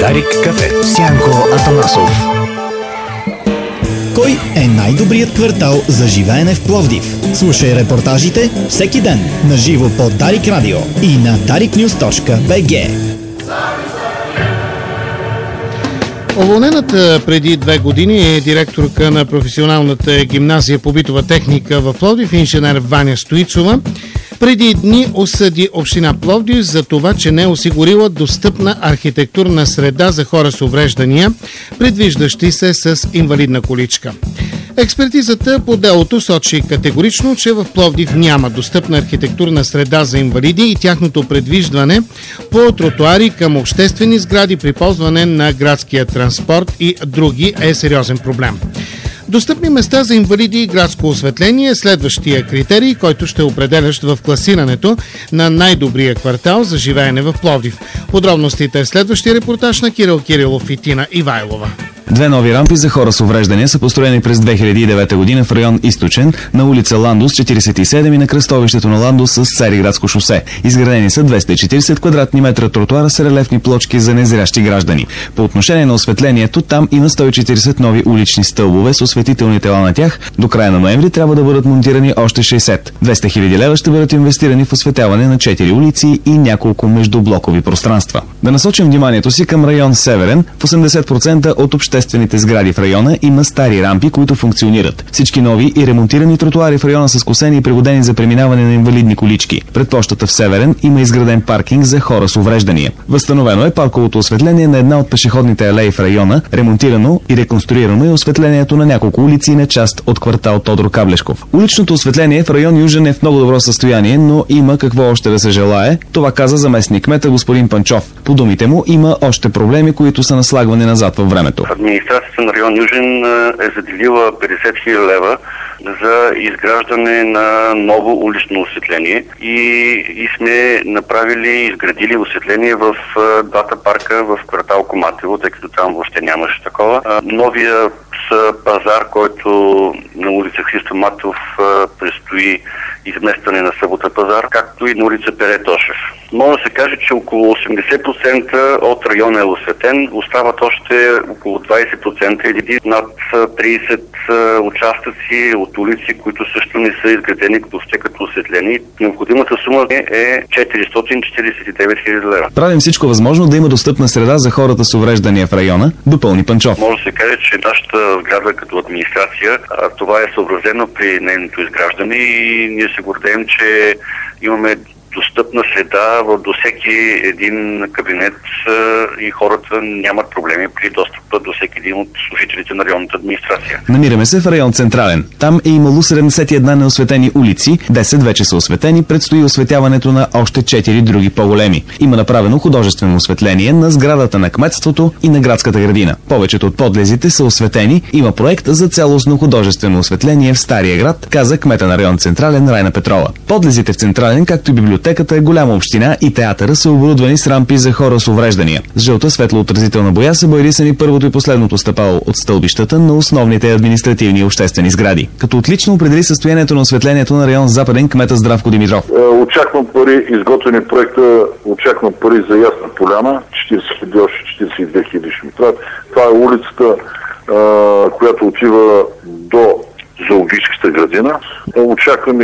Дарик кафе. Сянко Атанасов. Кой е най-добрият квартал за живеене в Пловдив? Слушай репортажите всеки ден на живо по Дарик Радио и на dariknews.bg. Уволнената преди 2 години е директорка на професионалната гимназия по битова техника в Пловдив, инженер Ваня Стоицова. Преди дни осъди община Пловдив за това, че не е осигурила достъпна архитектурна среда за хора с увреждания, предвиждащи се с инвалидна количка. Експертизата по делото сочи категорично, че в Пловдив няма достъпна архитектурна среда за инвалиди и тяхното предвиждане по тротуари към обществени сгради при ползване на градския транспорт и други е сериозен проблем. Достъпни места за инвалиди и градско осветление е следващия критерий, който ще определящ в класирането на най-добрия квартал за живеене в Пловдив. Подробностите в следващия репортаж на Кирил Кирилов и Тина Ивайлова. 2 нови рампи за хора с увреждания са построени през 2009 година в район Източен, на улица Ландус 47 и на кръстовището на Ландус с Цариградско шосе. Изградени са 240 квадратни метра тротуара с релефни плочки за незрящи граждани. По отношение на осветлението, там има 140 нови улични стълбове с осветителни тела на тях. До края на ноември трябва да бъдат монтирани още 60. 200 хиляди лева ще бъдат инвестирани в осветяване на 4 улици и няколко междублокови пространства. Да насочим вниманието си към район Северен. В 80% от обществените сгради в района има стари рампи, които функционират. Всички нови и ремонтирани тротуари в района са скосени и пригодени за преминаване на инвалидни колички. Пред площата в Северен има изграден паркинг за хора с увреждания. Възстановено е парковото осветление на една от пешеходните алеи в района, ремонтирано и реконструирано е осветлението на няколко улици и на част от квартал Тодор Каблешков. Уличното осветление в район Южен е в много добро състояние, но има какво още да се желае. Това каза заместник кмета господин Панчов. По думите му има още проблеми, които са наслагвани назад във времето. Администрацията на район Южен е заделила 50 хиляди лева за изграждане на ново улично осветление и сме изградили осветление в двата парка в квартал Коматело, тъй като там въобще нямаше такова. Новия пазар, който на улица Христо Матов предстои изместване на Събота пазар, както и на улица Пеле Тошев. Може да се каже, че около 80% от района е осветен, остават още около 20% или над 30 участъци от улици, които също не са изградени въобще като осветлени. Необходимата сума е 449 хиляди лева. Правим всичко възможно да има достъпна среда за хората с увреждания в района, допълни Панчов. Може да се каже, че нашата сграда като администрация, това е съобразено при нейното изграждане и ние се гордеем, че имаме достъпна среда до всеки един кабинет и хората нямат проблеми при достъпа до всеки един от служителите на районната администрация. Намираме се в район Централен. Там е имало 71 неосветени улици, 10 вече са осветени, предстои осветяването на още 4 други по-големи. Има направено художествено осветление на сградата на кметството и на градската градина. Повечето от подлезите са осветени, има проект за цялостно художествено осветление в Стария град, каза кмета на район Централен Райна Петрова. Подлезите в Централен, както и библиотеката е голяма община и театъра са оборудвани с рампи за хора с увреждания. С жълта светлоотразителна боя са боядисани първото и последното стъпало от стълбищата на основните административни и обществени сгради. Като отлично определи състоянието на осветлението на район Западен кмета Здравко Димитров. Очаквам пари, изготвени проекта, очаквам пари за Ясна поляна, 40 хиляди, още 42 хиляди ще ми трябват. Това е улицата, която отива до зоологическата градина. Очакваме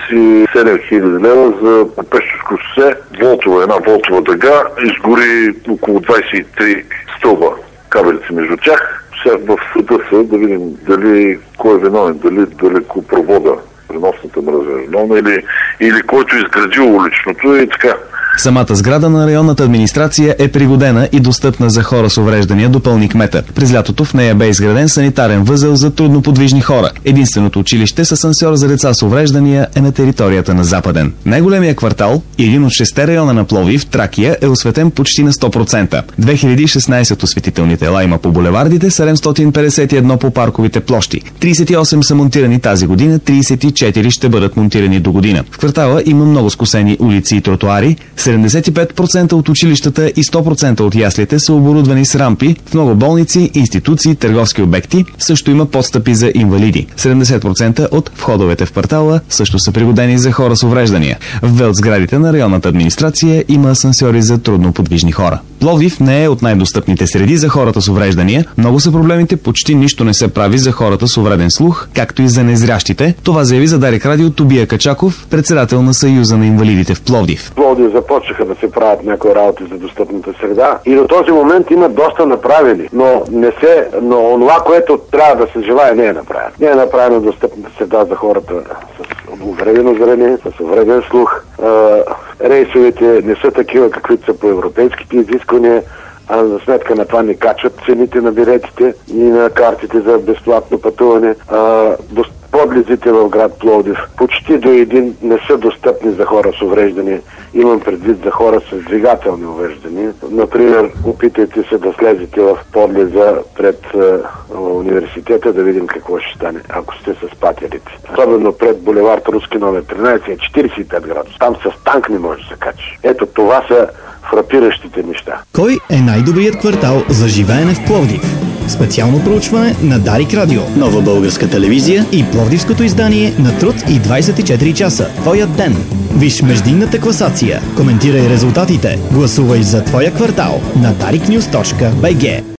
47 хиляди лева за Пещерско шосе, една волтова дъга, изгори около 23 стълба, кабелици между тях. Сега в съда са да видим дали кой е виновен, дали далекопровода, преносната мрежа е виновна или който изградил уличното и така. Самата сграда на районната администрация е пригодена и достъпна за хора с увреждания, допълни кмета. През лятото в нея бе изграден санитарен възел за трудноподвижни хора. Единственото училище с асансьор за деца с увреждания е на територията на Западен. Най-големия квартал, един от 6 района на Пловдив, Тракия, е осветен почти на 100%. 2016 осветителни тела има по булевардите, 751 по парковите площи. 38 са монтирани тази година, 34 ще бъдат монтирани до година. В квартала има много скосени улици и тротуари, 75% от училищата и 100% от яслите са оборудвани с рампи, в много болници, институции, търговски обекти също има подстъпи за инвалиди. 70% от входовете в квартала също са пригодени за хора с увреждания. В сградите на районната администрация има асансьори за трудно подвижни хора. Пловдив не е от най-достъпните среди за хората с увреждания. Много са проблемите, почти нищо не се прави за хората с увреден слух, както и за незрящите. Това заяви за Дарик Радио Тобия Качаков, председател на Съюза на инвалидите в Пловдив. Пловдив започнаха да се правят някои работи за достъпната среда и до този момент има доста направени, но онова, което трябва да се желае, не е направено. Не е направено достъпната среда за хората с увредено зрение, с увреден слух. Рейсовете не са такива, каквито са по европейските изисквания, а за сметка на това не качват цените на билетите и на картите за безплатно пътуване. Подлезите в град Пловдив почти до един не са достъпни за хора с увреждания. Имам предвид за хора с двигателни увреждания. Например, опитайте се да слезете в подлеза пред университета да видим какво ще стане, ако сте с пателите. Особено пред булевард Руски номер 13 е 45 градуса. Там с танк не може да се качи. Ето това са фрапиращите неща. Кой е най-добрият квартал за живеене в Пловдив? Специално проучване на Дарик Радио, Нова българска телевизия и пловдивското издание на Труд и 24 часа. Твоят ден. Виж междинната класация. Коментирай резултатите. Гласувай за твоя квартал на dariknews.bg.